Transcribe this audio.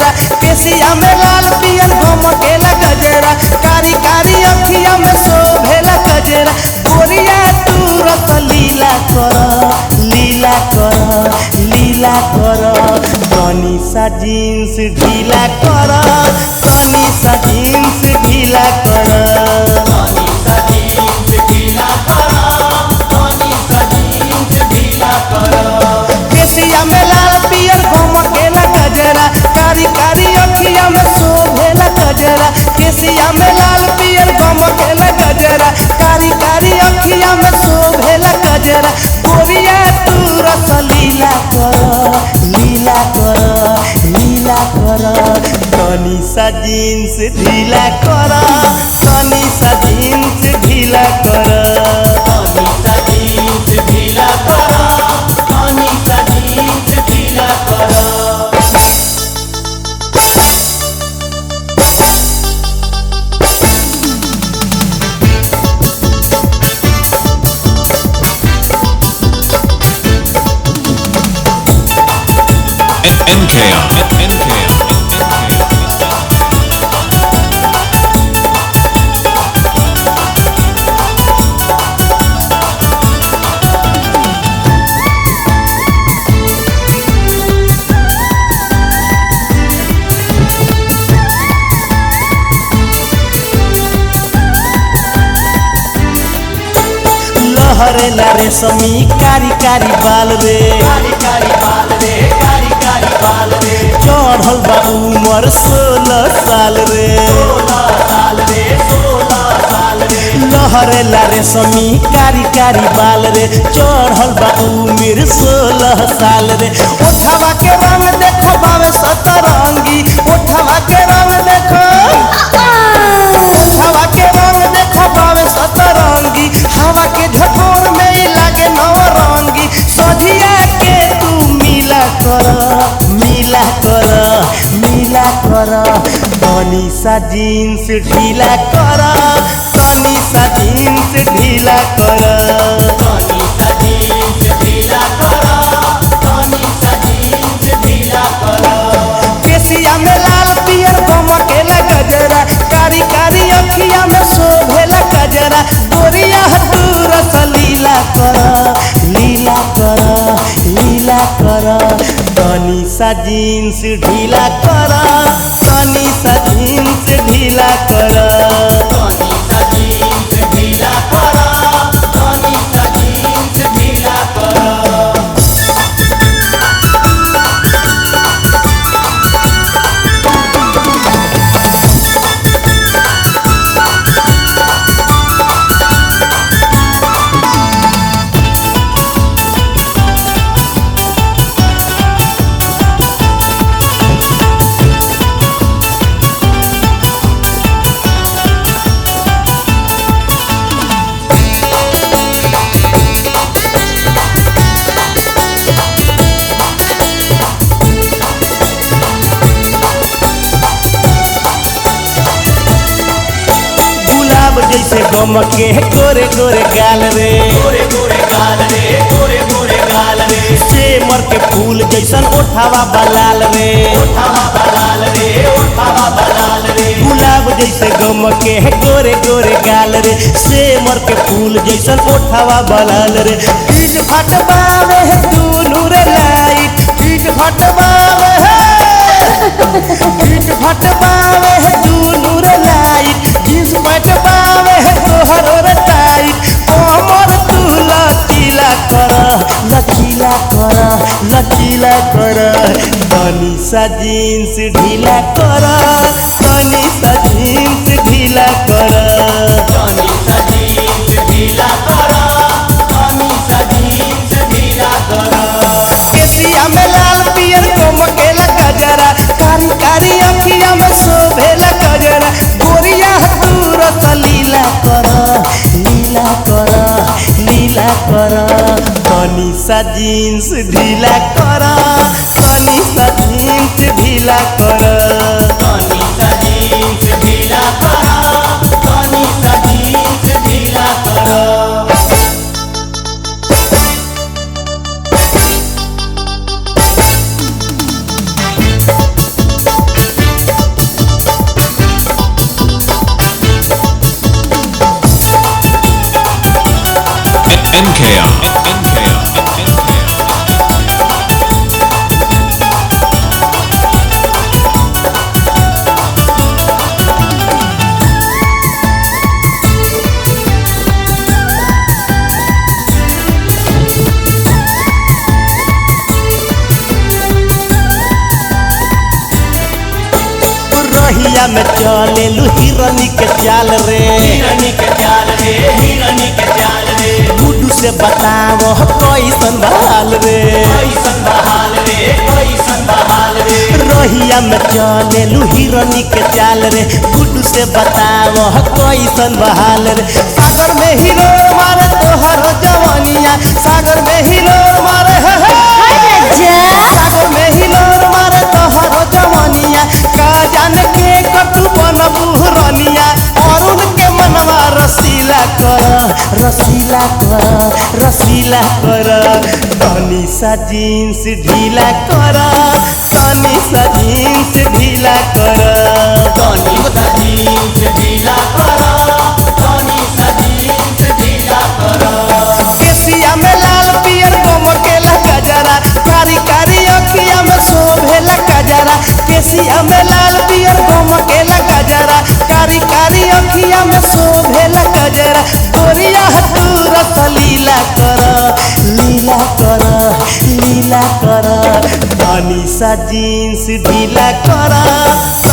गजरा केसिया में लाल पियर घमकेला गजरा कारी कारी अखिया में शोभेला गजरा गोरिया तू रस लीला कर लीला कर लीला कर तनी सा जींस ढीला कर तनी सा जींस ढीला कर तनी सा जींस ढीला कर तनी सा जींस ढीला कर केसिया में लाल पियर घमकेला गजरा कारी कारी अखिया में शोभेला गजरा केसिया में लाल पियर घमकेला गजरा कारी कारी अखिया में शोभेला गजरा गोरिया तू रस लीला कर लीला कर लीला कर तनी सा जींस ढीला कर तनी सा जींस ढीला कर तनी सा जींस ढीला कर तनी सा जींस ढीला कर हरेला रेशमी कारी कारी बाल रे कारी कारी बाल रे कारी कारी बाल रे चढ़ल बा उमर 16 साल रे 16 साल रे 16 साल रे लहरेला रेशमी कारी कारी बाल रे चढ़ल बा उमर 16 साल रे ओठवा के रंग देखो बावे सतरंगी ओठवा के रंग देखो ओठवा के रंग देखो बावे सतरंगी हवा के झकोर में लागे नवरंगी सजिया के तू मिला कर मिला कर मिला कर तनी सा जींस ढीला कर तनी सा जींस ढीला कर तनी सा जींस ढीला कर तनी सा जींस ढीला कर केसिया में लाल पियर घमकेला गजरा कारी कारी अखिया में शोभेला गजरा गोरिया तू रस लीला कर लीला कर लीला कर तनी सा जींस ढीला कर तनी सा जींस ढीला कर तनी सा जींस ढीला कर तनी सा जींस ढीला कर जैसे गमके गोरे गोरे गाल रे गोरे गोरे गाल रे गोरे गोरे गाल रे सेमर के फूल जैसन ओठावा बलाल रे ओठावा बलाल रे ओठावा बलाल रे गुलाब जैसे गमके गोरे गोरे गाल रे सेमर के फूल जैसन ओठावा बलाल रे पीठ फटवावे दुनू रे लाइट पीठ फटवावे पीठ फटवावे दुनू रे लाइट जींस फटवावे तोहरो रे टाइट कमर तू लचीला कर लचीला कर लचीला कर तनी सा जींस ढीला कर तनी सा जींस ढीला कर तनी सा जींस ढीला कर तनी सा जींस ढीला कर केसिया में लाल पियर घमकेला गजरा कारी कारी अखिया में शोभेला गजरा गोरिया तू रस लीला कर लीला कर लीला कर तनी सा जींस ढीला कर तनी सा जींस ढीला कर तनी सा जींस ढीला कर तनी सा जींस ढीला कर रहिया में चलेलू हिरनी के चाल रे, हिरनी के चाल रे, हिरनी के चाल रे। गुड्डू से बताओ कैसन बहाल रे, कैसन बहाल रे, कैसन बहाल रे। रहिया में चलेलू हिरनी के चाल रे, गुड्डू से बताओ कैसन बहाल रे। सागर में हीरो मारे तोहर जवानिया, सागर में हीरो मारे सागर में हीरो मारे तोहर जवानिया। का जाने के कटु बनबू रनिया, अरुण के मनवा रसीला कर, रसीला कर, रसीला कर। तनी सा जीन्स ढीला कर, तनी सा जीन्स ढीला कर, तनी सा जीन्स ढीला कर, तनी सा जीन्स ढीला कर। केसिया में लाल पियर गमकेला गजरा, कारी कारी अखिया में शोभेला गजरा। केसिया में लाल पियर गमकेला गजरा, कारी कारी अखिया में शोभेला गजरा। गोरिया तू रस लीला कर, लीला कर, लीला कर। तनी सा जीन्स ढीला कर,